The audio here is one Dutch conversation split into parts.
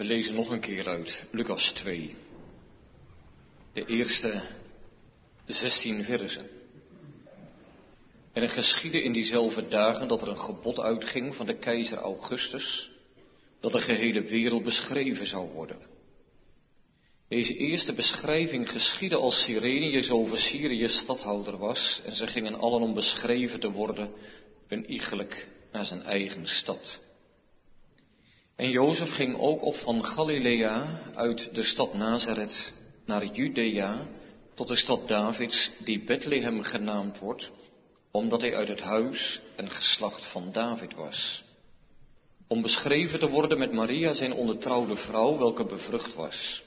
We lezen nog een keer uit Lucas 2. De eerste 16 versen. En er geschiedde in diezelfde dagen dat er een gebod uitging van de keizer Augustus, dat de gehele wereld beschreven zou worden. Deze eerste beschrijving geschiedde als Cyrenius over Syrië stadhouder was, en ze gingen allen om beschreven te worden, een iegelijk naar zijn eigen stad. En Jozef ging ook op van Galilea uit de stad Nazareth naar Judea tot de stad Davids, die Bethlehem genaamd wordt, omdat hij uit het huis en geslacht van David was. Om beschreven te worden met Maria, zijn ondertrouwde vrouw, welke bevrucht was.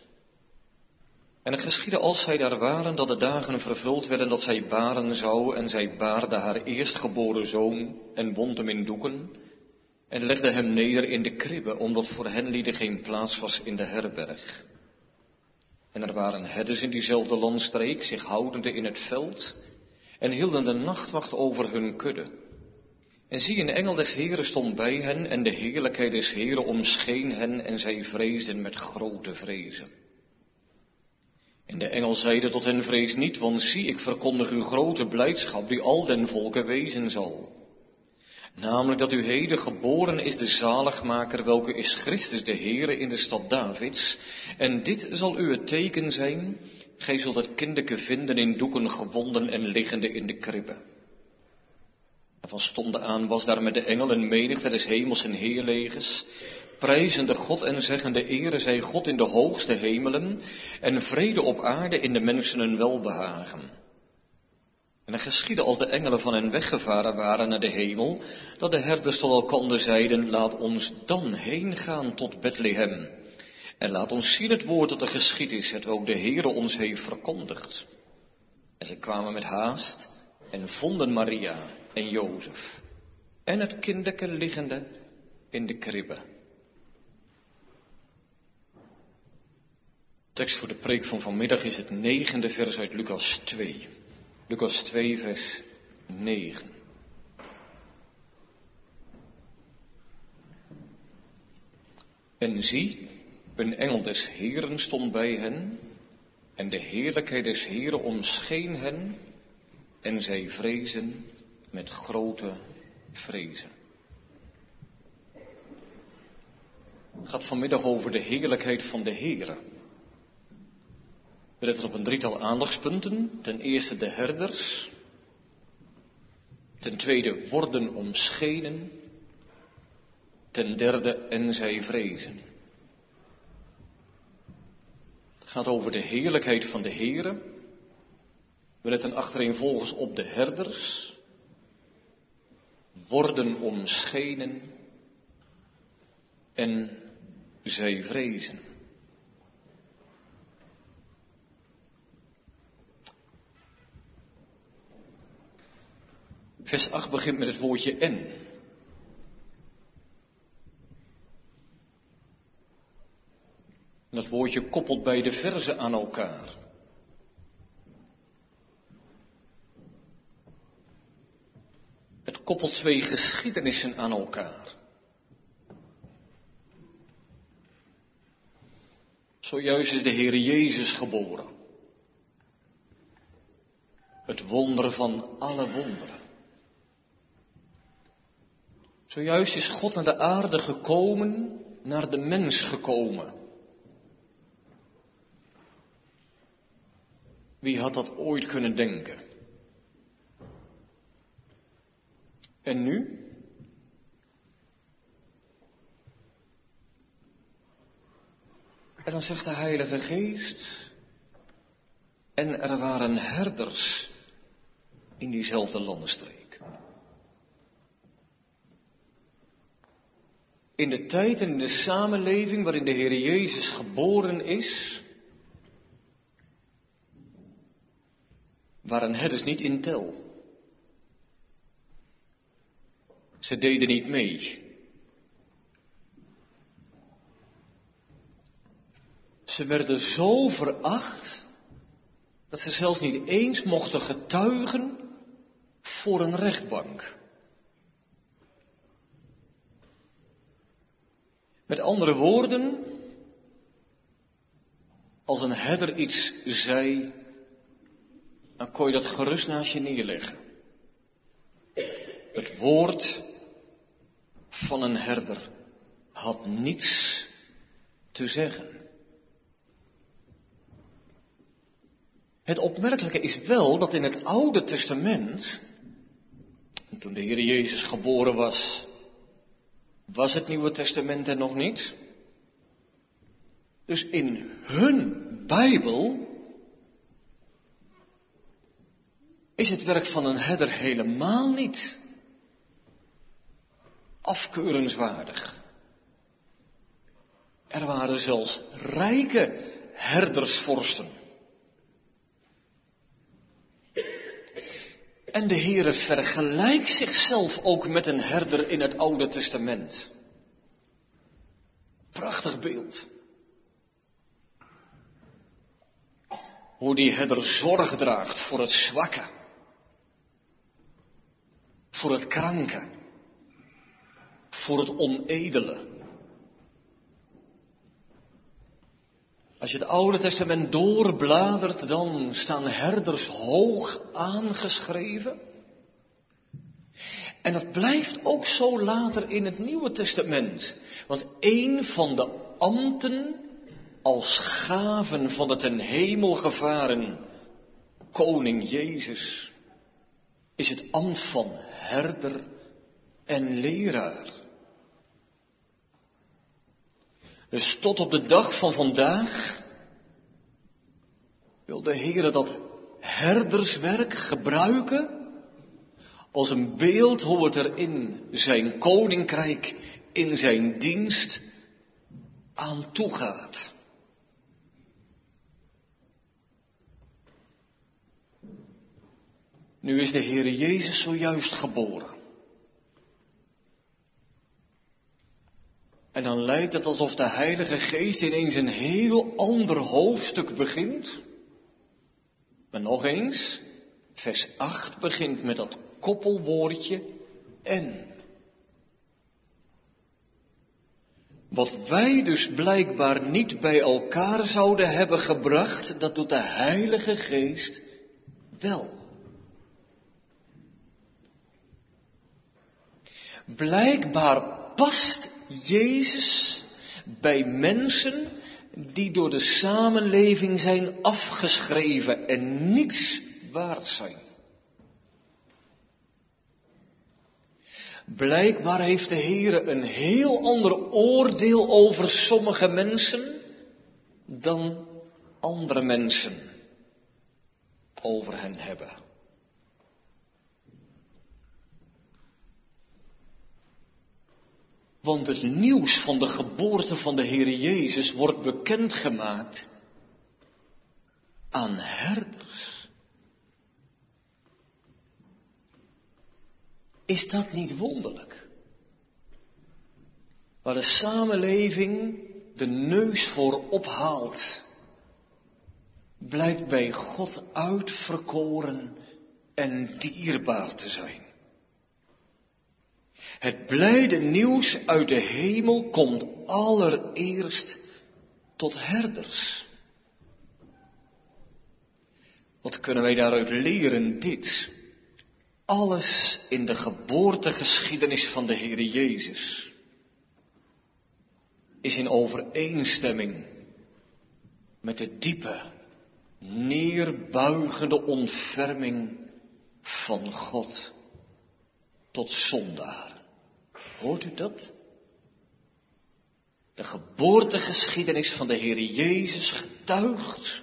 En het geschiedde als zij daar waren, dat de dagen vervuld werden dat zij baren zou, en zij baarde haar eerstgeboren zoon en wond hem in doeken en legde hem neder in de kribbe, omdat voor hen lieden geen plaats was in de herberg. En er waren herders in diezelfde landstreek, zich houdende in het veld, en hielden de nachtwacht over hun kudde. En zie, een engel des Heren stond bij hen, en de heerlijkheid des Heren omscheen hen, en zij vreesden met grote vrezen. En de engel zeide tot hen: vrees niet, want zie, ik verkondig u grote blijdschap, die al den volken wezen zal. Namelijk dat u heden geboren is de zaligmaker, welke is Christus de Heere in de stad Davids. En dit zal u het teken zijn: gij zult het kindeke vinden in doeken gewonden en liggende in de kribbe. En van stonden aan was daar met de engel een menigte des hemels en heerlegers, prijzende God en zeggende: Ere zij God in de hoogste hemelen, en vrede op aarde in de mensen een welbehagen. En er geschiedde als de engelen van hen weggevaren waren naar de hemel, dat de herders tot elkander zeiden: laat ons dan heen gaan tot Bethlehem, en laat ons zien het woord dat er geschied is, hetwelk de Heere ons heeft verkondigd. En zij kwamen met haast en vonden Maria en Jozef en het kindeke liggende in de kribbe. De tekst voor de preek van vanmiddag is het 9e vers uit Lucas 2. Lucas 2 vers 9. En zie, een engel des Heeren stond bij hen, en de heerlijkheid des Heeren omscheen hen, en zij vrezen met grote vrezen. Het gaat vanmiddag over de heerlijkheid van de Heere. We letten op een drietal aandachtspunten. Ten eerste de herders. Ten tweede worden omschenen. Ten derde en zij vrezen. Het gaat over de heerlijkheid van de Heere. We letten achtereenvolgens op de herders. Worden omschenen. En zij vrezen. Vers 8 begint met het woordje en. En dat woordje koppelt beide verzen aan elkaar. Het koppelt twee geschiedenissen aan elkaar. Zojuist is de Heer Jezus geboren. Het wonder van alle wonderen. Zojuist is God naar de aarde gekomen, naar de mens gekomen. Wie had dat ooit kunnen denken? En nu? En dan zegt de Heilige Geest: en er waren herders in diezelfde landenstreek. In de tijd en in de samenleving waarin de Heer Jezus geboren is, waren herders niet in tel. Ze deden niet mee. Ze werden zo veracht dat ze zelfs niet eens mochten getuigen voor een rechtbank. Met andere woorden, Als een herder iets zei, dan kon je dat gerust naast je neerleggen. Het woord van een herder had niets te zeggen. Het opmerkelijke is wel dat in het Oude Testament, toen de Heer Jezus geboren was het Nieuwe Testament er nog niet. Dus in hun Bijbel is het werk van een herder helemaal niet afkeurenswaardig. Er waren zelfs rijke herdersvorsten. En de Heere vergelijkt zichzelf ook met een herder in het Oude Testament. Prachtig beeld. Hoe die herder zorg draagt voor het zwakke. Voor het kranke. Voor het onedele. Als je het Oude Testament doorbladert, dan staan herders hoog aangeschreven. En dat blijft ook zo later in het Nieuwe Testament. Want een van de ambten als gaven van de ten hemel gevaren koning Jezus is het ambt van herder en leraar. Dus tot op de dag van vandaag wil de Heere dat herderswerk gebruiken als een beeld hoe het er in zijn koninkrijk, in zijn dienst aan toe gaat. Nu is de Heere Jezus zojuist geboren. En dan lijkt het alsof de Heilige Geest ineens een heel ander hoofdstuk begint. Maar nog eens, vers 8 begint met dat koppelwoordje en. Wat wij dus blijkbaar niet bij elkaar zouden hebben gebracht, dat doet de Heilige Geest wel. Blijkbaar past Jezus bij mensen die door de samenleving zijn afgeschreven en niets waard zijn. Blijkbaar heeft de Heere een heel ander oordeel over sommige mensen dan andere mensen over hen hebben. Want het nieuws van de geboorte van de Heere Jezus wordt bekendgemaakt aan herders. Is dat niet wonderlijk? Waar de samenleving de neus voor ophaalt, blijkt bij God uitverkoren en dierbaar te zijn. Het blijde nieuws uit de hemel komt allereerst tot herders. Wat kunnen wij daaruit leren? Dit. Alles in de geboortegeschiedenis van de Heere Jezus is in overeenstemming met de diepe, neerbuigende ontferming van God tot zondaar. Hoort u dat? De geboortegeschiedenis van de Heer Jezus getuigt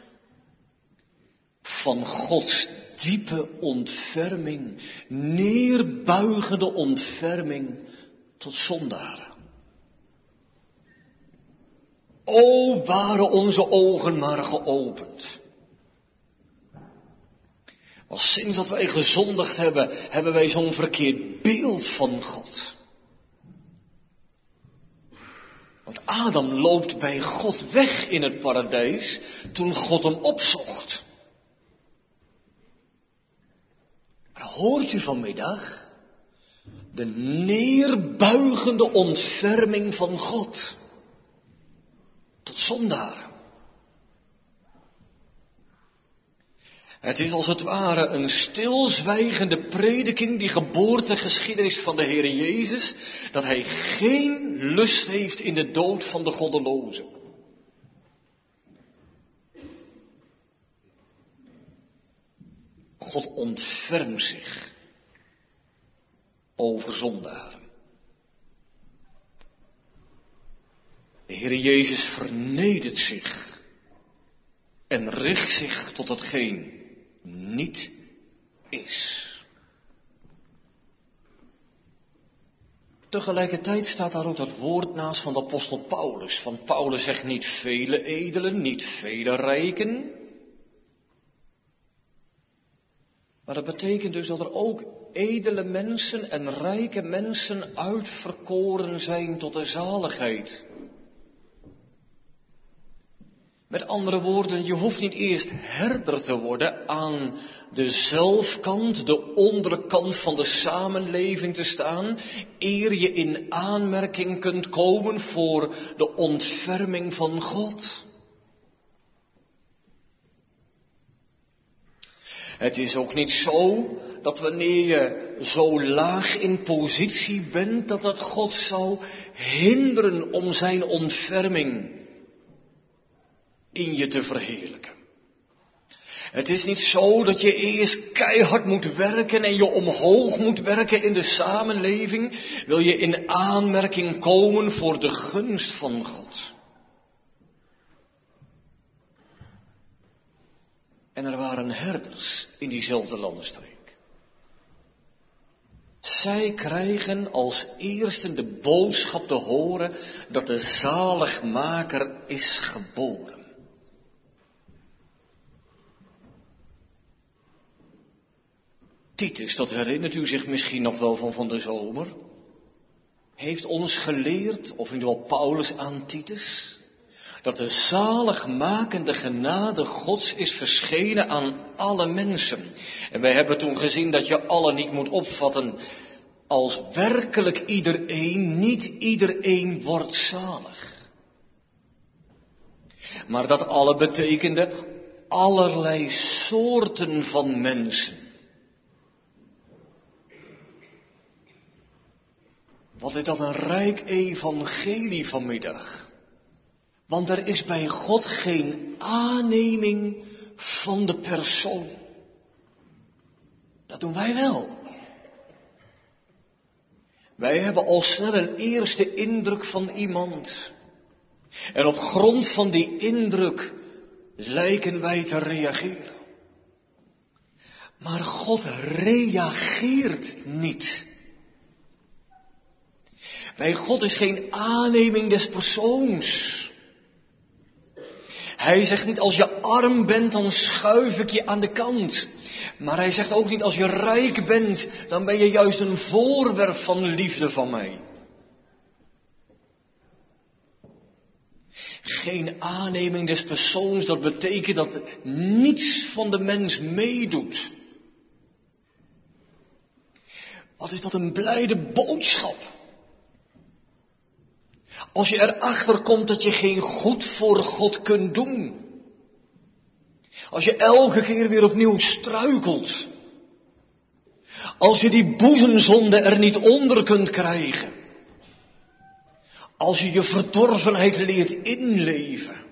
van Gods diepe ontferming, neerbuigende ontferming tot zondaren. O, waren onze ogen maar geopend. Want sinds dat wij gezondigd hebben, hebben wij zo'n verkeerd beeld van God. Want Adam loopt bij God weg in het paradijs toen God hem opzocht. Maar hoort u vanmiddag de neerbuigende ontferming van God tot zondaren. Het is als het ware een stilzwijgende prediking, die geboortegeschiedenis van de Heer Jezus, dat hij geen lust heeft in de dood van de goddelozen. God ontfermt zich over zondaren. De Heer Jezus vernedert zich en richt zich tot hetgeen niet is. Tegelijkertijd staat daar ook dat woord naast van de apostel Paulus. Want Paulus zegt niet vele edelen, niet vele rijken. Maar dat betekent dus dat er ook edele mensen en rijke mensen uitverkoren zijn tot de zaligheid. Met andere woorden, je hoeft niet eerst herder te worden aan de zelfkant, de onderkant van de samenleving te staan, eer je in aanmerking kunt komen voor de ontferming van God. Het is ook niet zo dat wanneer je zo laag in positie bent, dat God zou hinderen om zijn ontferming in je te verheerlijken. Het is niet zo dat je eerst keihard moet werken en je omhoog moet werken in de samenleving, wil je in aanmerking komen voor de gunst van God. En er waren herders in diezelfde landenstreek. Zij krijgen als eerste de boodschap te horen dat de zaligmaker is geboren. Titus, dat herinnert u zich misschien nog wel van de zomer, heeft ons geleerd, of in ieder geval Paulus aan Titus, dat de zaligmakende genade Gods is verschenen aan alle mensen. En wij hebben toen gezien dat je alle niet moet opvatten als werkelijk iedereen, niet iedereen wordt zalig. Maar dat alle betekende allerlei soorten van mensen. Wat is dat een rijk evangelie vanmiddag. Want er is bij God geen aanneming van de persoon. Dat doen wij wel. Wij hebben al snel een eerste indruk van iemand. En op grond van die indruk lijken wij te reageren. Maar God reageert niet. Bij God is geen aanneming des persoons. Hij zegt niet als je arm bent dan schuif ik je aan de kant. Maar hij zegt ook niet als je rijk bent dan ben je juist een voorwerp van liefde van mij. Geen aanneming des persoons, dat betekent dat niets van de mens meedoet. Wat is dat een blijde boodschap. Als je erachter komt dat je geen goed voor God kunt doen. Als je elke keer weer opnieuw struikelt. Als je die boezemzonde er niet onder kunt krijgen. Als je je verdorvenheid leert inleven.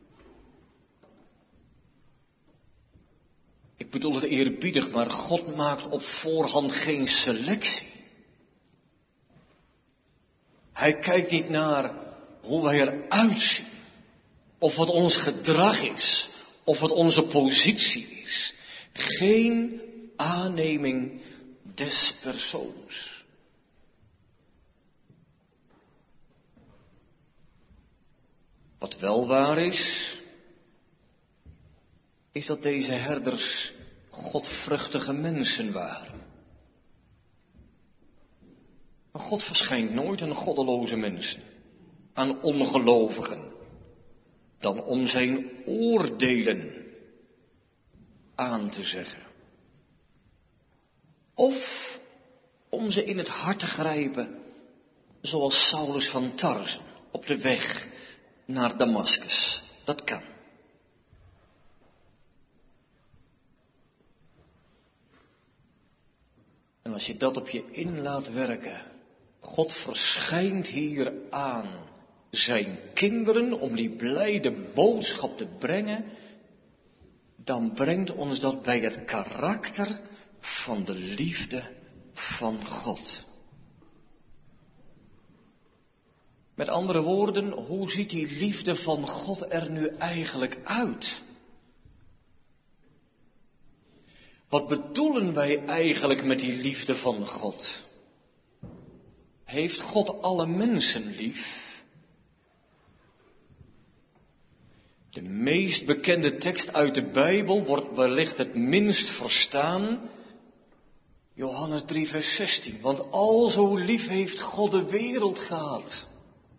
Ik bedoel het eerbiedig, maar God maakt op voorhand geen selectie. Hij kijkt niet naar hoe wij eruit zien. Of wat ons gedrag is. Of wat onze positie is. Geen aanneming des persoons. Wat wel waar is dat deze herders godvruchtige mensen waren. Maar God verschijnt nooit aan goddeloze mensen, aan ongelovigen, dan om zijn oordelen aan te zeggen. Of om ze in het hart te grijpen, zoals Saulus van Tarsen op de weg naar Damaskus. Dat kan. als je dat op je in laat werken, God verschijnt hier aan zijn kinderen om die blijde boodschap te brengen, dan brengt ons dat bij het karakter van de liefde van God. Met andere woorden, hoe ziet die liefde van God er nu eigenlijk uit? Wat bedoelen wij eigenlijk met die liefde van God? Heeft God alle mensen lief? De meest bekende tekst uit de Bijbel wordt wellicht het minst verstaan. Johannes 3 vers 16. Want al zo lief heeft God de wereld gehad.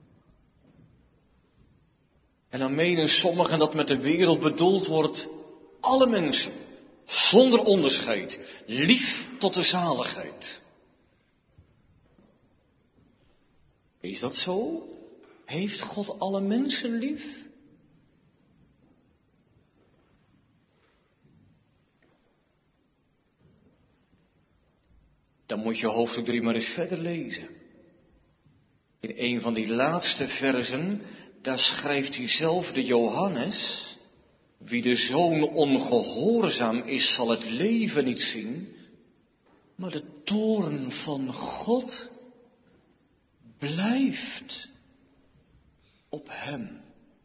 En dan menen sommigen dat met de wereld bedoeld wordt alle mensen, zonder onderscheid, lief tot de zaligheid. Is dat zo? Heeft God alle mensen lief? Dan moet je hoofdstuk 3 maar eens verder lezen. In een van die laatste versen, daar schrijft diezelfde Johannes: wie de zoon ongehoorzaam is, zal het leven niet zien, maar de toorn van God blijft op hem.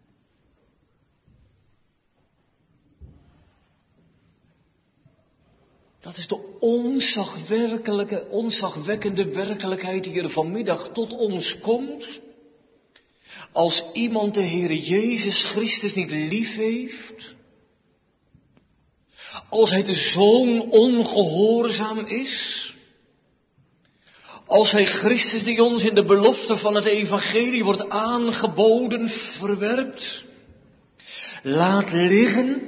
Dat is de ontzagwekkende werkelijkheid die er vanmiddag tot ons komt. Als iemand de Heer Jezus Christus niet lief heeft, als hij de Zoon ongehoorzaam is, als hij Christus die ons in de belofte van het evangelie wordt aangeboden verwerpt, laat liggen,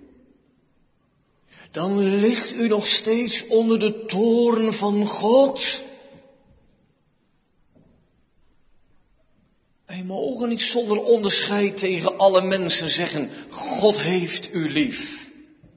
dan ligt u nog steeds onder de toorn van God. Wij mogen niet zonder onderscheid tegen alle mensen zeggen, God heeft u lief.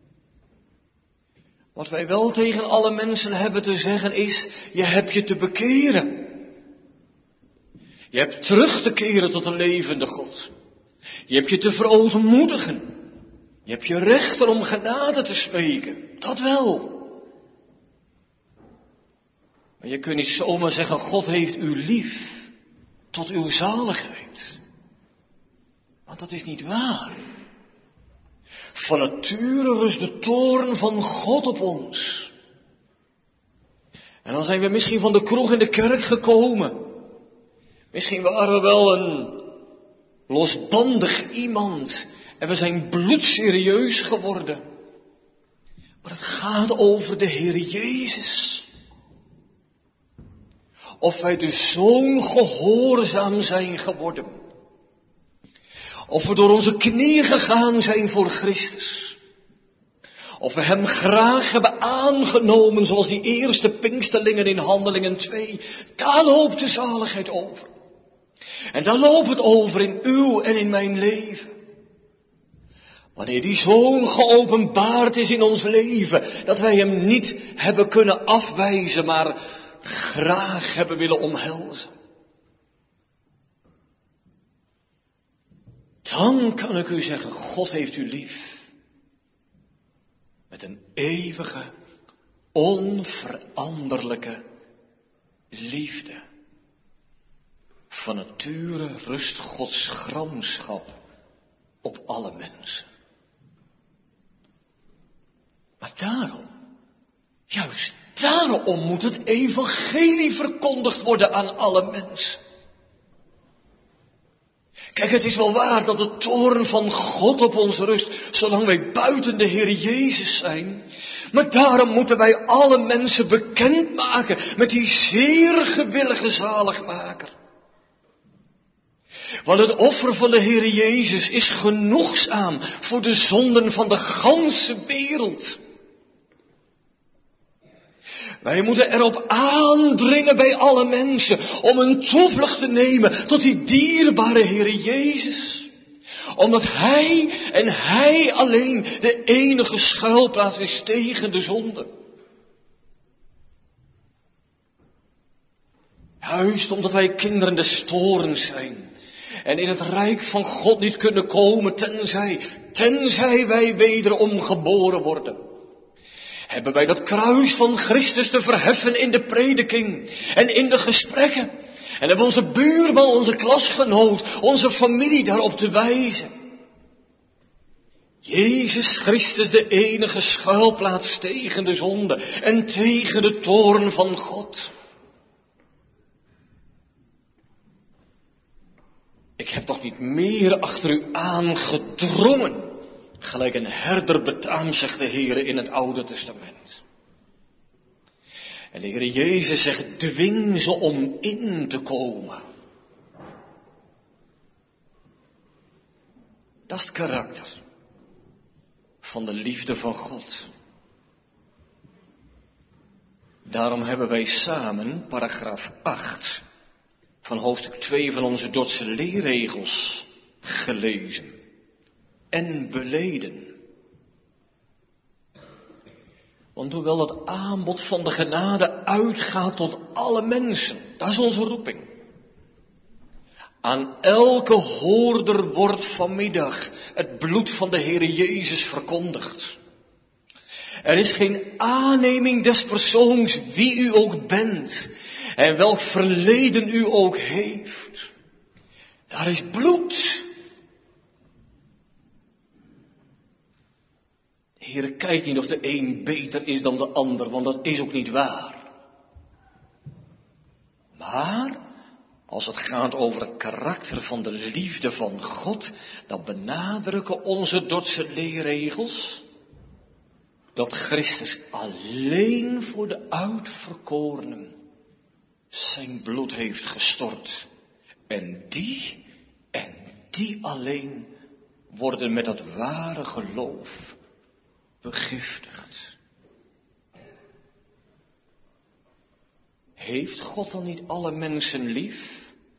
Wat wij wel tegen alle mensen hebben te zeggen is, je hebt je te bekeren. Je hebt terug te keren tot de levende God. Je hebt je te verootmoedigen. Je hebt je recht om genade te spreken. Dat wel. Maar je kunt niet zomaar zeggen, God heeft u lief. Tot uw zaligheid. Want dat is niet waar. Van nature rust de toorn van God op ons. En dan zijn we misschien van de kroeg in de kerk gekomen. Misschien waren we wel een losbandig iemand. En we zijn bloedserieus geworden. Maar het gaat over de Heer Jezus. Of wij de Zoon gehoorzaam zijn geworden. Of we door onze knieën gegaan zijn voor Christus. Of we hem graag hebben aangenomen zoals die eerste Pinksterlingen in Handelingen 2. Daar loopt de zaligheid over. En daar loopt het over in uw en in mijn leven. Wanneer die Zoon geopenbaard is in ons leven, dat wij hem niet hebben kunnen afwijzen, maar graag hebben willen omhelzen. Dan kan ik u zeggen, God heeft u lief. Met een eeuwige, onveranderlijke liefde. Van nature rust Gods gramschap op alle mensen. Maar daarom, juist daarom moet het evangelie verkondigd worden aan alle mensen. Kijk, het is wel waar dat de toorn van God op ons rust, zolang wij buiten de Heer Jezus zijn. Maar daarom moeten wij alle mensen bekendmaken met die zeer gewillige zaligmaker. Want het offer van de Heer Jezus is genoegzaam voor de zonden van de ganse wereld. Wij moeten erop aandringen bij alle mensen om een toevlucht te nemen tot die dierbare Heer Jezus. Omdat Hij en Hij alleen de enige schuilplaats is tegen de zonde. Juist omdat wij kinderen des toorns zijn. En in het rijk van God niet kunnen komen tenzij wij wederom geboren worden. Hebben wij dat kruis van Christus te verheffen in de prediking en in de gesprekken. En hebben onze buurman, onze klasgenoot, onze familie daarop te wijzen. Jezus Christus de enige schuilplaats tegen de zonde en tegen de toorn van God. Ik heb toch niet meer achter u aangedrongen, gelijk een herder betaamt, zegt de Heer in het Oude Testament. En de Heer Jezus zegt, dwing ze om in te komen. Dat is het karakter van de liefde van God. Daarom hebben wij samen paragraaf 8 van hoofdstuk 2 van onze Dordtse leerregels gelezen en beleden. Want hoewel dat aanbod van de genade uitgaat tot alle mensen, dat is onze roeping. Aan elke hoorder wordt vanmiddag het bloed van de Heere Jezus verkondigd. Er is geen aanneming des persoons wie u ook bent en welk verleden u ook heeft. Daar is bloed. De Heere kijkt niet of de een beter is dan de ander, want dat is ook niet waar. Maar als het gaat over het karakter van de liefde van God, dan benadrukken onze Dordtse leerregels dat Christus alleen voor de uitverkorenen zijn bloed heeft gestort. En die alleen worden met dat ware geloof begiftigd. Heeft God dan niet alle mensen lief?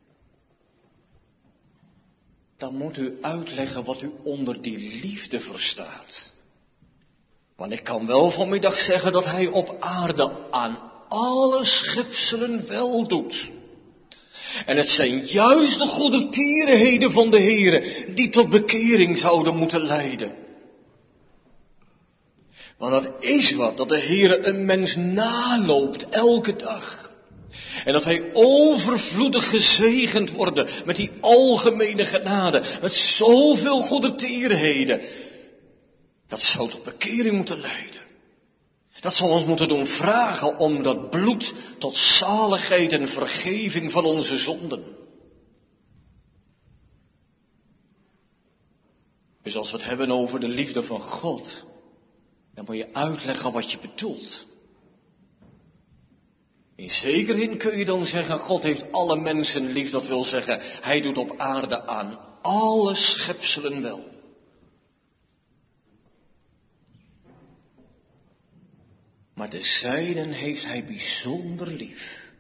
Dan moet u uitleggen wat u onder die liefde verstaat. Want ik kan wel vanmiddag zeggen dat hij op aarde aan alle schepselen wel doet. En het zijn juist de goedertierenheden van de Heere die tot bekering zouden moeten leiden. Want dat is wat, dat de Heere een mens naloopt elke dag. En dat hij overvloedig gezegend wordt met die algemene genade, met zoveel goedertierenheden. Dat zou tot bekering moeten leiden. Dat zal ons moeten doen vragen om dat bloed tot zaligheid en vergeving van onze zonden. Dus als we het hebben over de liefde van God, dan moet je uitleggen wat je bedoelt. In zekere zin kun je dan zeggen, God heeft alle mensen lief. Dat wil zeggen, hij doet op aarde aan alle schepselen wel. Maar de zijnen heeft hij bijzonder lief.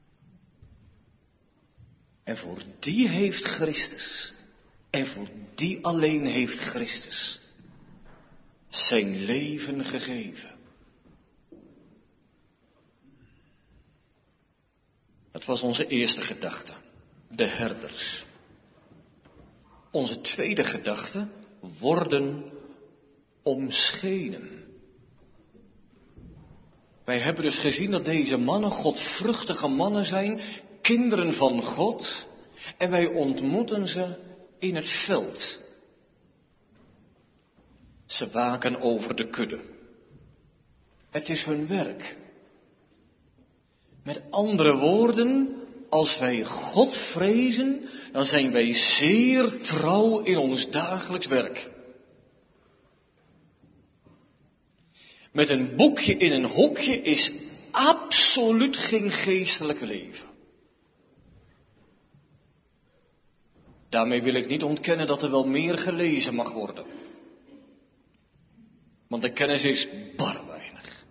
En voor die heeft Christus, en voor die alleen heeft Christus zijn leven gegeven. Dat was onze eerste gedachte, de herders. Onze tweede gedachte, worden omschenen. Wij hebben dus gezien dat deze mannen godvruchtige mannen zijn, kinderen van God, en wij ontmoeten ze in het veld. Ze waken over de kudde. Het is hun werk. Met andere woorden, als wij God vrezen, dan zijn wij zeer trouw in ons dagelijks werk. Met een boekje in een hokje is absoluut geen geestelijk leven. Daarmee wil ik niet ontkennen dat er wel meer gelezen mag worden. Want de kennis is bar weinig.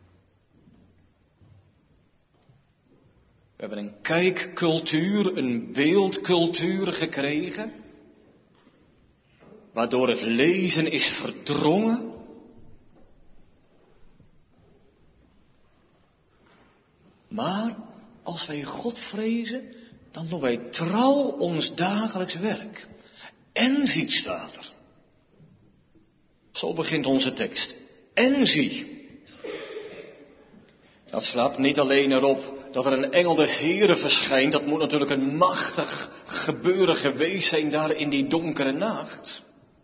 We hebben een kijkcultuur, een beeldcultuur gekregen, waardoor het lezen is verdrongen. Maar als als wij God vrezen, dan doen wij trouw ons dagelijks werk. En ziet, staat er. Zo begint onze tekst. En zie. Dat slaat niet alleen erop dat er een engel des Heren verschijnt. Dat moet natuurlijk een machtig gebeuren geweest zijn daar in die donkere nacht.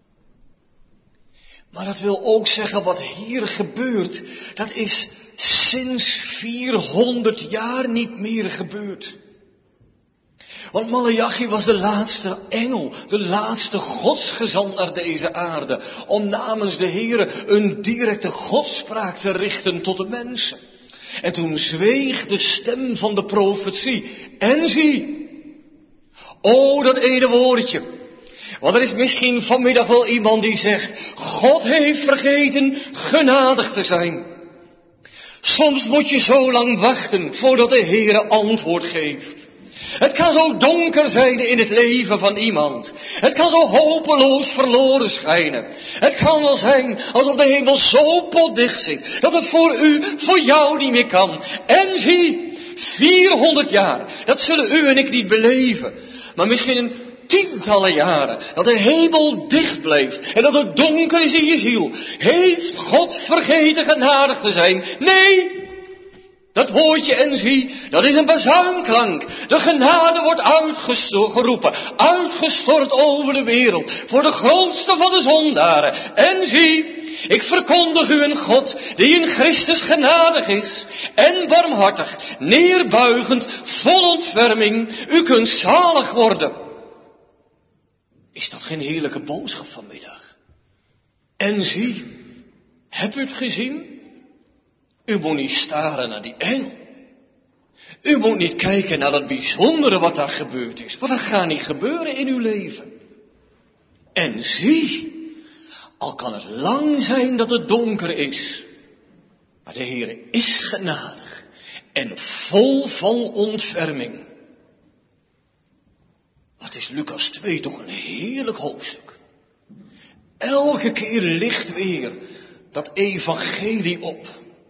Maar dat wil ook zeggen wat hier gebeurt. Dat is sinds 400 jaar niet meer gebeurd. Want Maleachi was de laatste engel, de laatste godsgezant naar deze aarde. Om namens de Heere een directe godspraak te richten tot de mensen. En toen zweeg de stem van de profetie. En zie, o dat ene woordje. Want er is misschien vanmiddag wel iemand die zegt, God heeft vergeten genadig te zijn. Soms moet je zo lang wachten voordat de Heere antwoord geeft. Het kan zo donker zijn in het leven van iemand. Het kan zo hopeloos verloren schijnen. Het kan wel zijn alsof de hemel zo potdicht zit, dat het voor jou niet meer kan. En zie, 400 jaar, dat zullen u en ik niet beleven. Maar misschien een tientallen jaren, dat de hemel dicht blijft en dat het donker is in je ziel. Heeft God vergeten genadig te zijn? Nee! Dat woordje en zie, dat is een bazuinklank. De genade wordt uitgeroepen, uitgestort over de wereld, voor de grootste van de zondaren. En zie, ik verkondig u een God die in Christus genadig is en barmhartig, neerbuigend, vol ontferming. U kunt zalig worden. Is dat geen heerlijke boodschap vanmiddag? En zie, hebt u het gezien? U moet niet staren naar die engel. U moet niet kijken naar dat bijzondere wat daar gebeurd is. Want dat gaat niet gebeuren in uw leven. En zie, al kan het lang zijn dat het donker is. Maar de Heer is genadig en vol van ontferming. Wat is Lucas 2 toch een heerlijk hoofdstuk. Elke keer ligt weer dat evangelie op.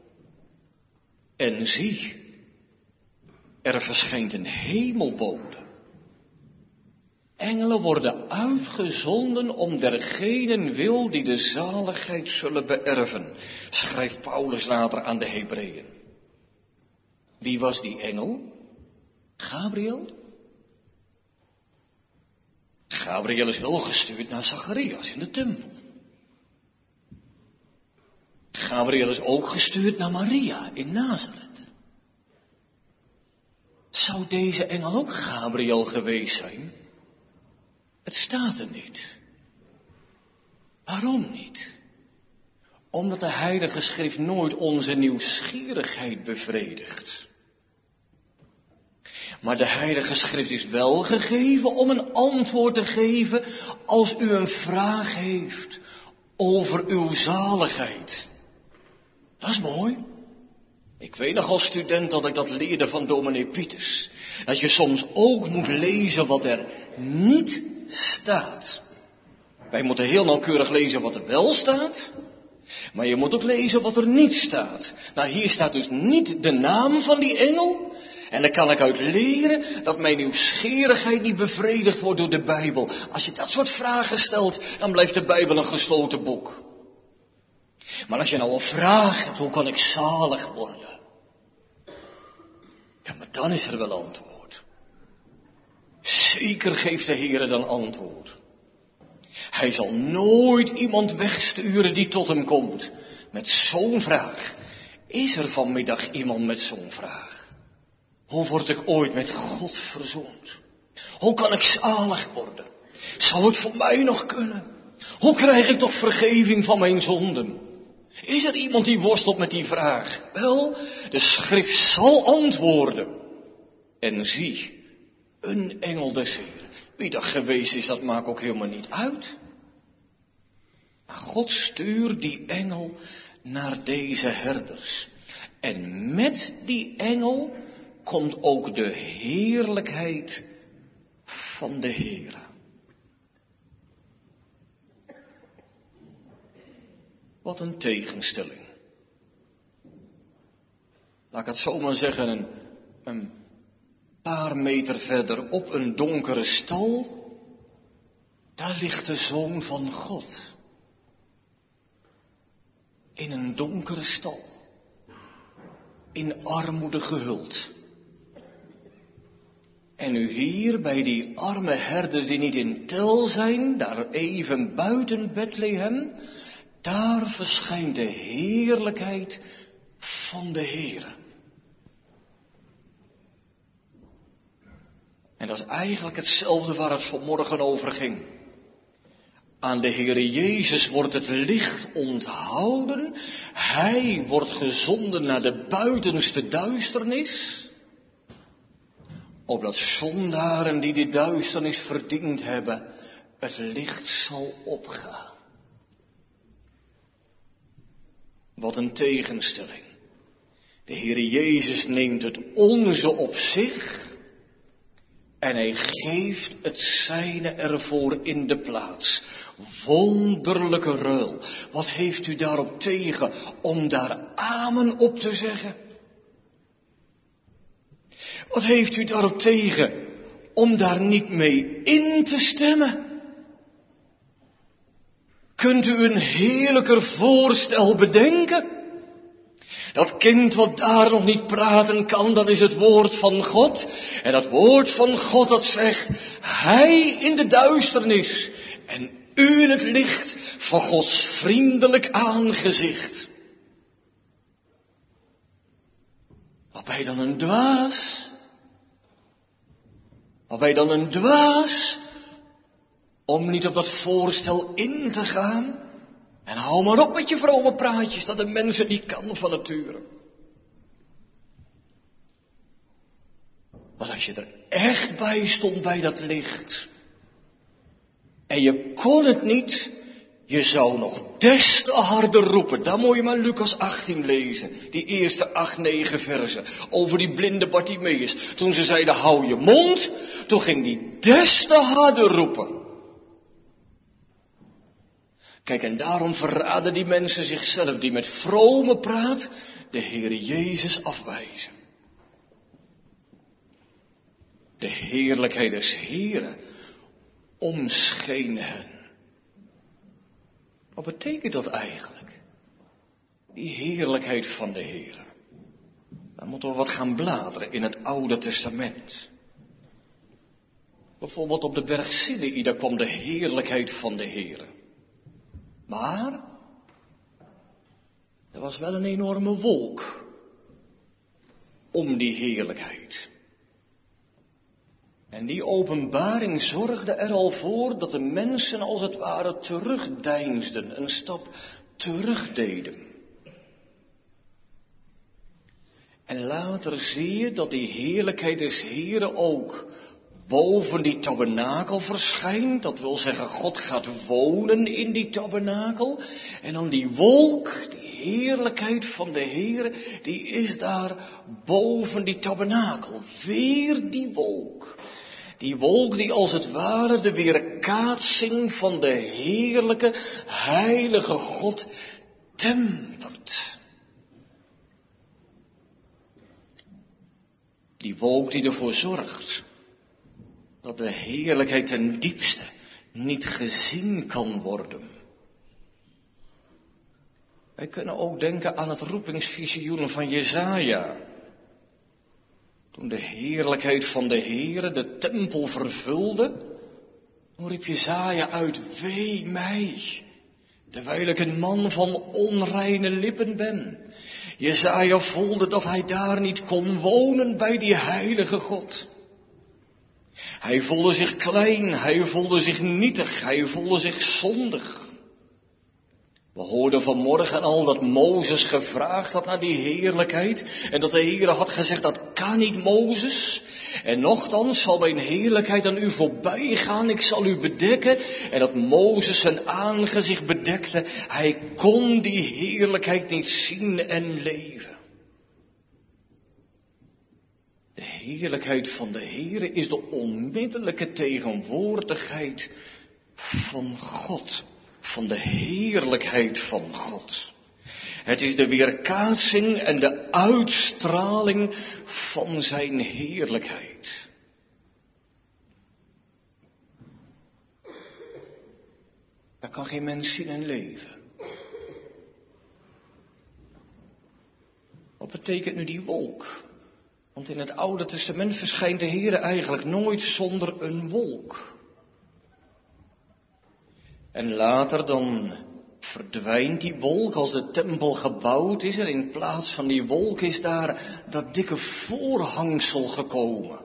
En zie, er verschijnt een hemelbode. Engelen worden uitgezonden om dergenen wil die de zaligheid zullen beërven, schrijft Paulus later aan de Hebreeën. Wie was die engel? Gabriel? Gabriel is wel gestuurd naar Zacharias in de tempel. Gabriel is ook gestuurd naar Maria in Nazareth. Zou deze engel ook Gabriel geweest zijn? Het staat er niet. Waarom niet? Omdat de Heilige Schrift nooit onze nieuwsgierigheid bevredigt. Maar de Heilige Schrift is wel gegeven om een antwoord te geven als u een vraag heeft over uw zaligheid. Dat is mooi. Ik weet nog als student dat ik dat leerde van dominee Pieters. Dat je soms ook moet lezen wat er niet staat. Wij moeten heel nauwkeurig lezen wat er wel staat. Maar je moet ook lezen wat er niet staat. Nou, hier staat dus niet de naam van die engel. En daar kan ik uit leren dat mijn nieuwsgierigheid niet bevredigd wordt door de Bijbel. Als je dat soort vragen stelt, dan blijft de Bijbel een gesloten boek. Maar als je nou een vraag hebt, hoe kan ik zalig worden? Ja, maar dan is er wel antwoord. Zeker geeft de Heer dan antwoord. Hij zal nooit iemand wegsturen die tot hem komt met zo'n vraag. Is er vanmiddag iemand met zo'n vraag? Hoe word ik ooit met God verzoend? Hoe kan ik zalig worden? Zou het voor mij nog kunnen? Hoe krijg ik toch vergeving van mijn zonden? Is er iemand die worstelt met die vraag? Wel, de schrift zal antwoorden. En zie, een engel des Heeren. Wie dat geweest is, dat maakt ook helemaal niet uit. Maar God stuurt die engel naar deze herders. En met die engel komt ook de heerlijkheid van de Heere. Wat een tegenstelling. Laat ik het zomaar zeggen, een paar meter verderop een donkere stal. Daar ligt de Zoon van God. In een donkere stal. In armoede gehuld. En nu hier bij die arme herders die niet in tel zijn, daar even buiten Bethlehem, daar verschijnt de heerlijkheid van de Heere. En dat is eigenlijk hetzelfde waar het vanmorgen over ging. Aan de Heere Jezus wordt het licht onthouden. Hij wordt gezonden naar de buitenste duisternis. Opdat zondaren die de duisternis verdiend hebben, het licht zal opgaan. Wat een tegenstelling. De Heere Jezus neemt het onze op zich en hij geeft het zijne ervoor in de plaats. Wonderlijke ruil. Wat heeft u daarop tegen om daar amen op te zeggen? Wat heeft u daarop tegen om daar niet mee in te stemmen? Kunt u een heerlijker voorstel bedenken? Dat kind wat daar nog niet praten kan, dat is het woord van God. En dat woord van God dat zegt, hij in de duisternis en u in het licht van Gods vriendelijk aangezicht. Wat ben je dan een dwaas? Wat ben je dan een dwaas om niet op dat voorstel in te gaan? En hou maar op met je vrome praatjes, dat de mens het niet kan van nature. Want als je er echt bij stond bij dat licht, en je kon het niet, je zou nog des te harder roepen. Dan moet je maar Lucas 18 lezen, die eerste 8, 9 versen, over die blinde Bartimeus. Toen ze zeiden, hou je mond, toen ging die des te harder roepen. Kijk, en daarom verraden die mensen zichzelf, die met vrome praat de Heere Jezus afwijzen. De heerlijkheid des Heeren omscheen hen. Wat betekent dat eigenlijk? Die heerlijkheid van de Heere. Dan moeten we wat gaan bladeren in het Oude Testament. Bijvoorbeeld op de berg Sinai, daar kwam de heerlijkheid van de Heere. Maar er was wel een enorme wolk om die heerlijkheid. En die openbaring zorgde er al voor dat de mensen als het ware terugdeinsden, een stap terugdeden. En later zie je dat die heerlijkheid des Heren ook boven die tabernakel verschijnt. Dat wil zeggen, God gaat wonen in die tabernakel. En dan die wolk, die heerlijkheid van de Heere, die is daar boven die tabernakel. Weer die wolk. Die wolk die als het ware de weerkaatsing van de heerlijke, heilige God tempert. Die wolk die ervoor zorgt dat de heerlijkheid ten diepste niet gezien kan worden. Wij kunnen ook denken aan het roepingsvisioen van Jesaja. Toen de heerlijkheid van de Heere de tempel vervulde, toen riep Jesaja uit, wee mij, terwijl ik een man van onreine lippen ben. Jesaja voelde dat hij daar niet kon wonen bij die heilige God. Hij voelde zich klein, hij voelde zich nietig, hij voelde zich zondig. We hoorden vanmorgen al dat Mozes gevraagd had naar die heerlijkheid. En dat de Heere had gezegd, dat kan niet Mozes. En nochtans zal mijn heerlijkheid aan u voorbij gaan, ik zal u bedekken. En dat Mozes zijn aangezicht bedekte, hij kon die heerlijkheid niet zien en leven. De heerlijkheid van de Heere is de onmiddellijke tegenwoordigheid van God. Van de heerlijkheid van God. Het is de weerkaatsing en de uitstraling van zijn heerlijkheid. kan geen mens zien en leven. Wat betekent nu die wolk? Want in het Oude Testament verschijnt de Heer eigenlijk nooit zonder een wolk. En later dan verdwijnt die wolk als de tempel gebouwd is en in plaats van die wolk is daar dat dikke voorhangsel gekomen.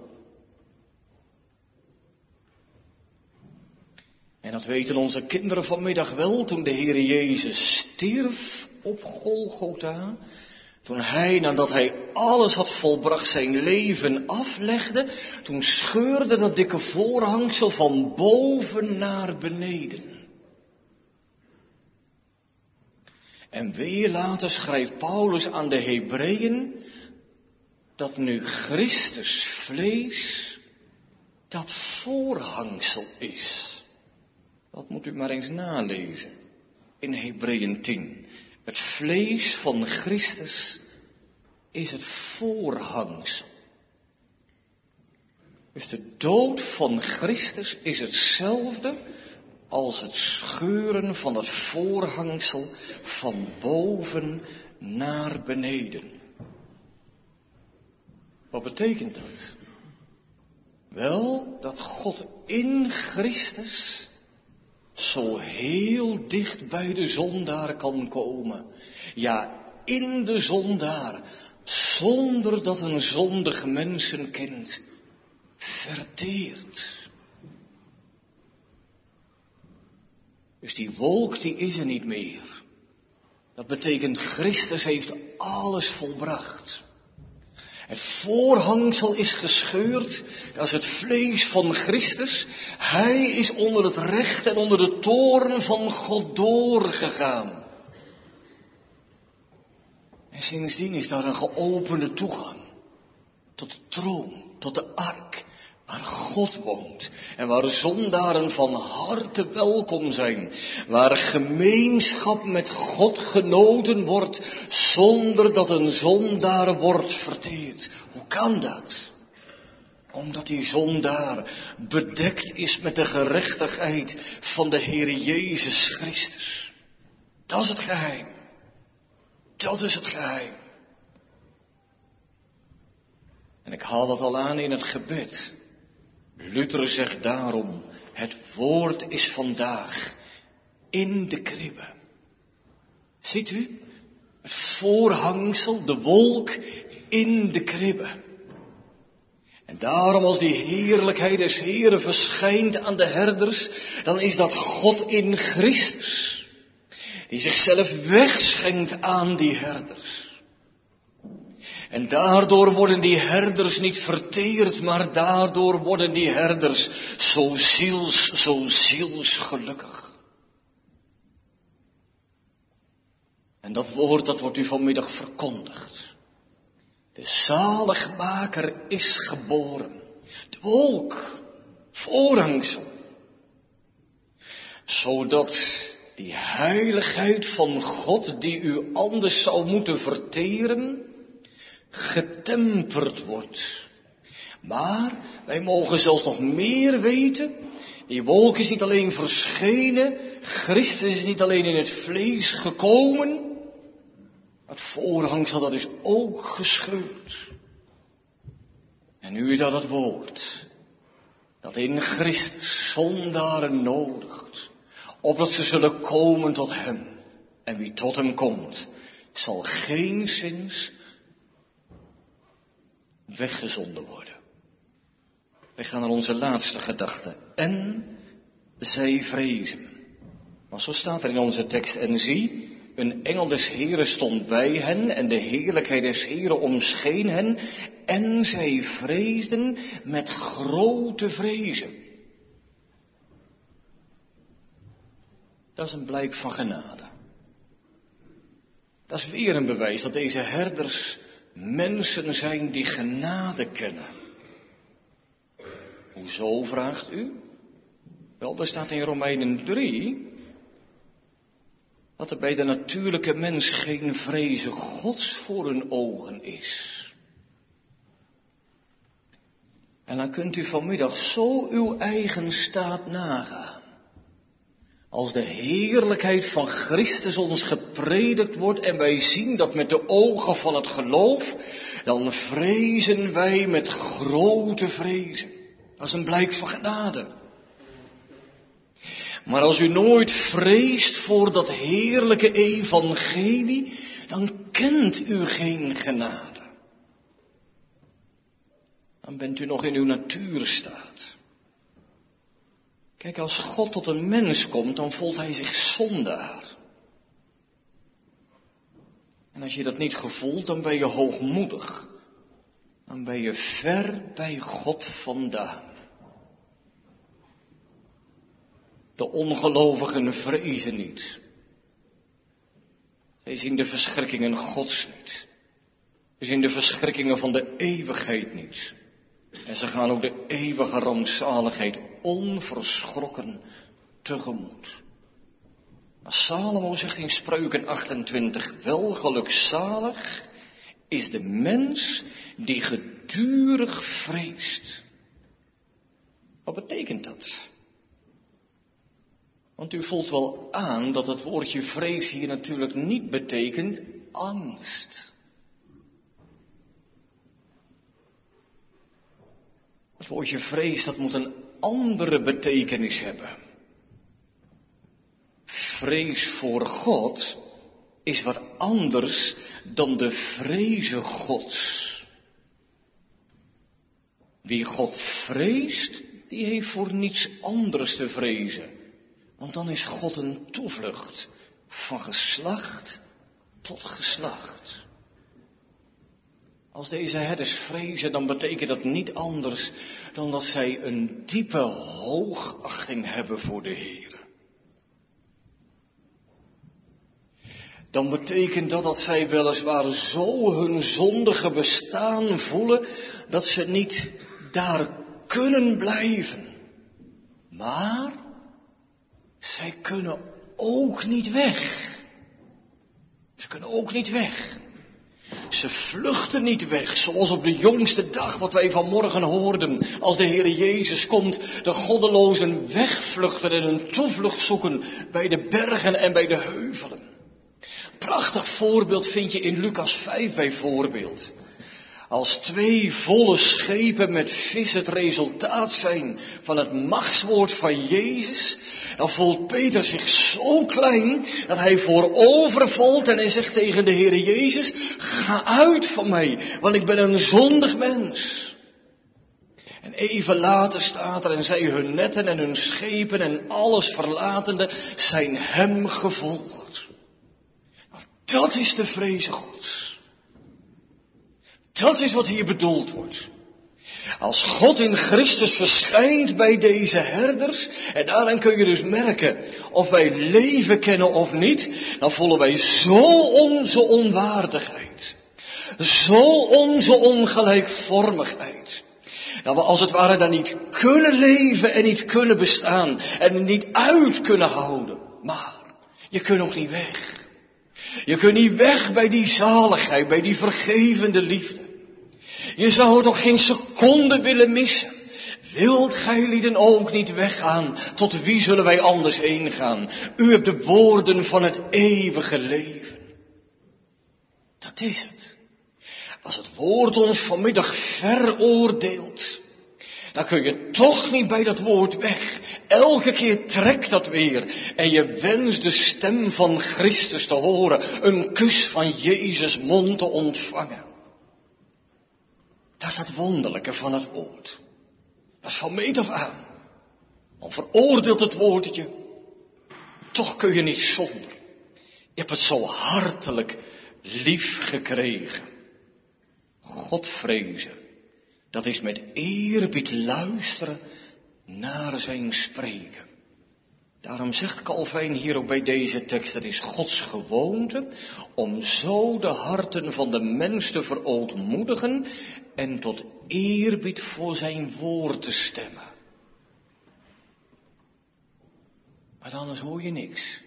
En dat weten onze kinderen vanmiddag wel, toen de Heer Jezus stierf op Golgotha. Toen hij, nadat hij alles had volbracht, zijn leven aflegde, toen scheurde dat dikke voorhangsel van boven naar beneden. En weer later schrijft Paulus aan de Hebreeën dat nu Christus vlees dat voorhangsel is. Dat moet u maar eens nalezen in Hebreeën 10. Het vlees van Christus is het voorhangsel. Dus de dood van Christus is hetzelfde als het scheuren van het voorhangsel van boven naar beneden. Wat betekent dat? Wel, dat God in Christus zo heel dicht bij de zondaar kan komen. Ja, in de zondaar, zonder dat een zondig mensenkind verteert. Dus die wolk die is er niet meer. Dat betekent Christus heeft alles volbracht. Het voorhangsel is gescheurd, dat is het vlees van Christus. Hij is onder het recht en onder de toorn van God doorgegaan. En sindsdien is daar een geopende toegang tot de troon, tot de ark, waar God woont en waar zondaren van harte welkom zijn, waar gemeenschap met God genoten wordt zonder dat een zondaar wordt verteerd. Hoe kan dat? Omdat die zondaar bedekt is met de gerechtigheid van de Heer Jezus Christus. Dat is het geheim. Dat is het geheim. En ik haal dat al aan in het gebed. Luther zegt daarom, het woord is vandaag in de kribbe. Ziet u? Het voorhangsel, de wolk in de kribbe. En daarom als die heerlijkheid des Heeren verschijnt aan de herders, dan is dat God in Christus. Die zichzelf wegschenkt aan die herders. En daardoor worden die herders niet verteerd, maar daardoor worden die herders zo zielsgelukkig. En dat woord, dat wordt u vanmiddag verkondigd. De zaligmaker is geboren. De wolk, voorhangsel. Zodat die heiligheid van God, die u anders zou moeten verteren, getemperd wordt. Maar wij mogen zelfs nog meer weten. Die wolk is niet alleen verschenen. Christus is niet alleen in het vlees gekomen. Het voorhangsel, dat is ook gescheurd. En nu is dat het woord dat in Christus zondaren nodigt, opdat ze zullen komen tot hem. En wie tot hem komt, zal geenszins weggezonden worden. Wij gaan naar onze laatste gedachte. En zij vrezen. Maar zo staat er in onze tekst. En zie, een engel des Heren stond bij hen en de heerlijkheid des Heren omscheen hen. En zij vreesden met grote vrezen. Dat is een blijk van genade. Dat is weer een bewijs dat deze herders mensen zijn die genade kennen. Hoezo, vraagt u? Wel, er staat in Romeinen 3... dat er bij de natuurlijke mens geen vrezen Gods voor hun ogen is. En dan kunt u vanmiddag zo uw eigen staat nagaan. Als de heerlijkheid van Christus ons gepredikt wordt en wij zien dat met de ogen van het geloof, dan vrezen wij met grote vrezen. Dat is een blijk van genade. Maar als u nooit vreest voor dat heerlijke evangelie, dan kent u geen genade. Dan bent u nog in uw natuurstaat. Kijk, als God tot een mens komt, dan voelt hij zich zondaar. En als je dat niet gevoelt, dan ben je hoogmoedig. Dan ben je ver bij God vandaan. De ongelovigen vrezen niet. Zij zien de verschrikkingen Gods niet. Ze zien de verschrikkingen van de eeuwigheid niet. En ze gaan ook de eeuwige rampzaligheid onverschrokken tegemoet. Maar Salomo zegt in Spreuken 28, welgelukzalig is de mens die gedurig vreest. Wat betekent dat? Want u voelt wel aan dat het woordje vrees hier natuurlijk niet betekent angst. Het woordje vrees, dat moet een andere betekenis hebben. Vrees voor God is wat anders dan de vreze Gods. Wie God vreest, die heeft voor niets anders te vrezen. Want dan is God een toevlucht van geslacht tot geslacht. Als deze herders vrezen, dan betekent dat niet anders dan dat zij een diepe hoogachting hebben voor de Heer. Dan betekent dat zij weliswaar zo hun zondige bestaan voelen, dat ze niet daar kunnen blijven. Maar zij kunnen ook niet weg. Ze kunnen ook niet weg. Ze vluchten niet weg, zoals op de jongste dag wat wij vanmorgen hoorden. Als de Heer Jezus komt, de goddelozen wegvluchten en een toevlucht zoeken bij de bergen en bij de heuvelen. Prachtig voorbeeld vind je in Lucas 5 bijvoorbeeld. Als 2 volle schepen met vis het resultaat zijn van het machtswoord van Jezus, dan voelt Peter zich zo klein dat hij voorover valt en hij zegt tegen de Heer Jezus, ga uit van mij, want ik ben een zondig mens. En even later staat er en zij hun netten en hun schepen en alles verlatende zijn hem gevolgd. Dat is de vreze Gods. Dat is wat hier bedoeld wordt. Als God in Christus verschijnt bij deze herders, en daarin kun je dus merken of wij leven kennen of niet, dan voelen wij zo onze onwaardigheid. Zo onze ongelijkvormigheid. Dat we als het ware daar niet kunnen leven en niet kunnen bestaan en niet uit kunnen houden. Maar je kunt ook niet weg. Je kunt niet weg bij die zaligheid, bij die vergevende liefde. Je zou het toch geen seconde willen missen. Wilt gij lieden ook niet weggaan? Tot wie zullen wij anders heen gaan? U hebt de woorden van het eeuwige leven. Dat is het. Als het woord ons vanmiddag veroordeelt, dan kun je toch niet bij dat woord weg. Elke keer trekt dat weer. En je wenst de stem van Christus te horen. Een kus van Jezus' mond te ontvangen. Dat is het wonderlijke van het woord. Dat is van meet af aan. Al veroordeelt het woord je. Toch kun je niet zonder. Je hebt het zo hartelijk lief gekregen. God vrezen. Dat is met eerbied luisteren naar zijn spreken. Daarom zegt Calvijn hier ook bij deze tekst, het is Gods gewoonte om zo de harten van de mens te verootmoedigen en tot eerbied voor zijn woord te stemmen. Maar anders hoor je niks.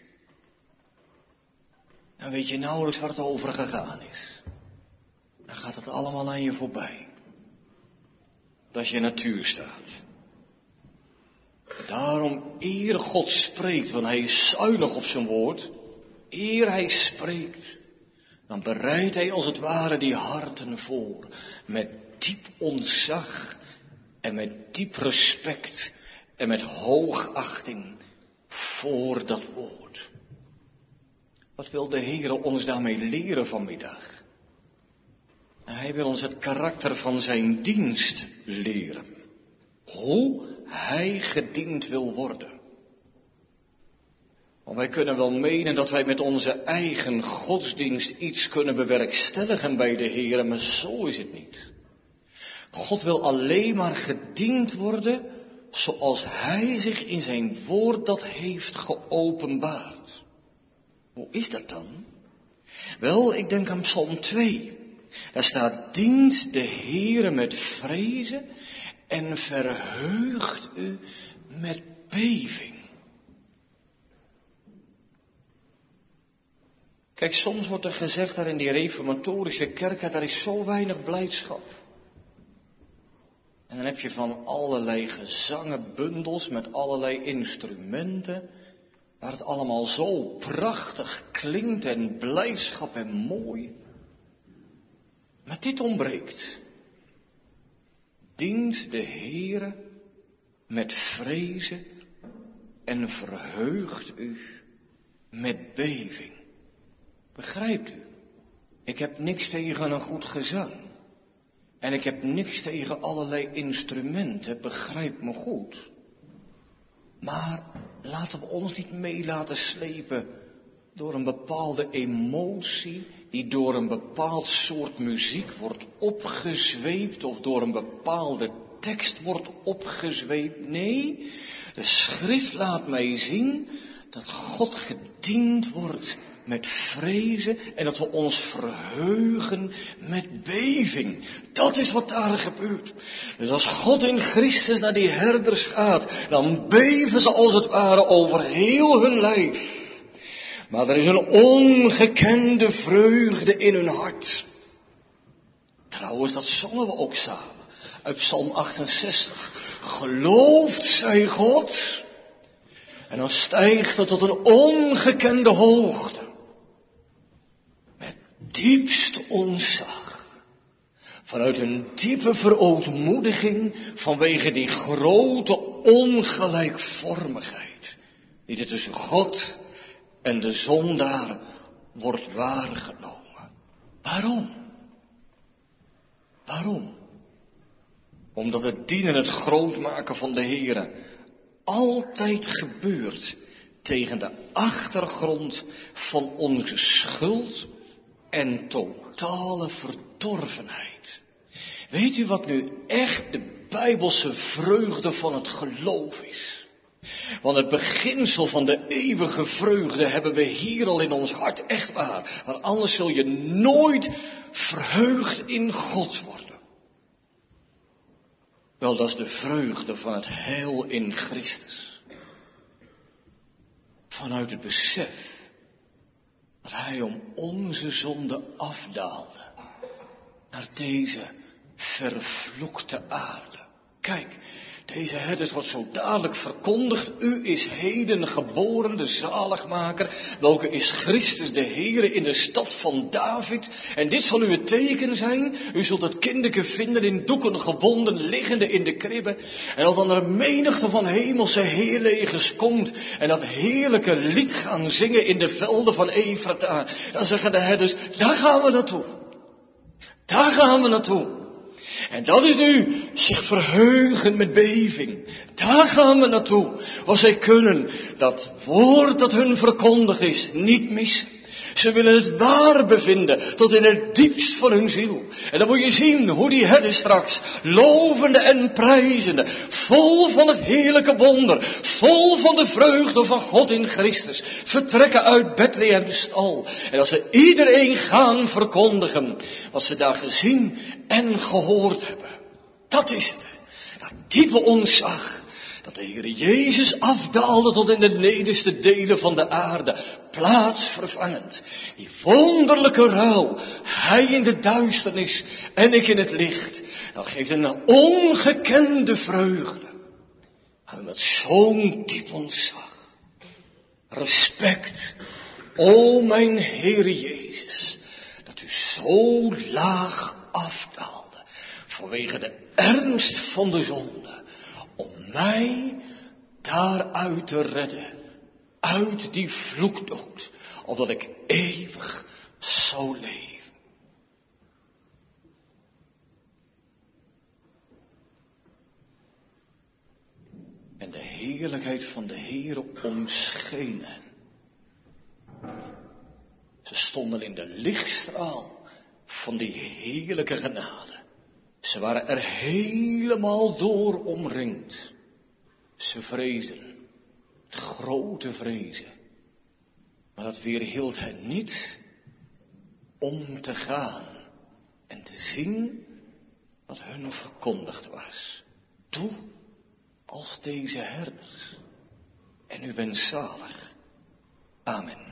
Dan weet je nauwelijks waar het over gegaan is. Dan gaat het allemaal aan je voorbij. Dat is je natuurstaat. Daarom, eer God spreekt, want hij is zuinig op zijn woord. Eer hij spreekt, dan bereidt hij als het ware die harten voor. Met diep ontzag en met diep respect en met hoogachting voor dat woord. Wat wil de Heere ons daarmee leren vanmiddag? Hij wil ons het karakter van zijn dienst leren. Hoe hij gediend wil worden. Want wij kunnen wel menen dat wij met onze eigen godsdienst iets kunnen bewerkstelligen bij de Heere, maar zo is het niet. God wil alleen maar gediend worden zoals hij zich in zijn woord dat heeft geopenbaard. Hoe is dat dan? Wel, ik denk aan Psalm 2. Daar staat, dient de Heere met vrezen en verheugt u met beving. Kijk, soms wordt er gezegd daar in die reformatorische kerken, daar is zo weinig blijdschap. En dan heb je van allerlei gezangenbundels met allerlei instrumenten, waar het allemaal zo prachtig klinkt en blijdschap en mooi. Maar dit ontbreekt. Dient de Heere met vrezen en verheugt u met beving. Begrijpt u? Ik heb niks tegen een goed gezang. En ik heb niks tegen allerlei instrumenten, begrijp me goed. Maar laten we ons niet mee laten slepen door een bepaalde emotie die door een bepaald soort muziek wordt opgezweept of door een bepaalde tekst wordt opgezweept. Nee, de schrift laat mij zien dat God gediend wordt met vrezen en dat we ons verheugen met beving. Dat is wat daar gebeurt. Dus als God in Christus naar die herders gaat, dan beven ze als het ware over heel hun lijf. Maar er is een ongekende vreugde in hun hart. Trouwens, dat zongen we ook samen. Uit Psalm 68. Geloofd zij God. En dan stijgt het tot een ongekende hoogte. Met diepste ontzag. Vanuit een diepe verootmoediging vanwege die grote ongelijkvormigheid. Die er tussen God en de zondaar wordt waargenomen. Waarom? Waarom? Omdat het dienen, het grootmaken van de Heere altijd gebeurt tegen de achtergrond van onze schuld en totale verdorvenheid. Weet u wat nu echt de Bijbelse vreugde van het geloof is? Want het beginsel van de eeuwige vreugde hebben we hier al in ons hart, echt waar. Want anders zul je nooit verheugd in God worden. Wel, dat is de vreugde van het heil in Christus. Vanuit het besef dat hij om onze zonde afdaalde naar deze vervloekte aarde. Kijk, deze herders wordt zo dadelijk verkondigd. U is heden geboren, de zaligmaker. Welke is Christus de Heere in de stad van David. En dit zal uw teken zijn. U zult het kindeke vinden in doeken gebonden, liggende in de kribbe. En als dan er een menigte van hemelse heerlegers komt. En dat heerlijke lied gaan zingen in de velden van Efrata. Dan zeggen de herders, daar gaan we naartoe. Daar gaan we naartoe. En dat is nu zich verheugen met beving. Daar gaan we naartoe. Want zij kunnen dat woord dat hun verkondigd is niet missen. Ze willen het waar bevinden tot in het diepst van hun ziel. En dan moet je zien hoe die herders straks, lovende en prijzende, vol van het heerlijke wonder, vol van de vreugde van God in Christus, vertrekken uit Bethlehem's stal. En als ze iedereen gaan verkondigen wat ze daar gezien en gehoord hebben. Dat is het. Dat diepe ontzag. Dat de Heer Jezus afdaalde tot in de nederste delen van de aarde. Plaatsvervangend. Die wonderlijke ruil. Hij in de duisternis en ik in het licht. Dat geeft een ongekende vreugde. En met zo'n diep ontzag, respect, o mijn Heere Jezus, dat u zo laag afdaalde, vanwege de ernst van de zonde, om mij daaruit te redden, uit die vloekdood, opdat ik eeuwig zou leven. En de heerlijkheid van de Heere omscheen hen. Ze stonden in de lichtstraal van die heerlijke genade. Ze waren er helemaal door omringd. Ze vreesden, de grote vrezen. Maar dat weerhield hen niet om te gaan en te zien wat hun verkondigd was. Doe als deze herders en u bent zalig. Amen.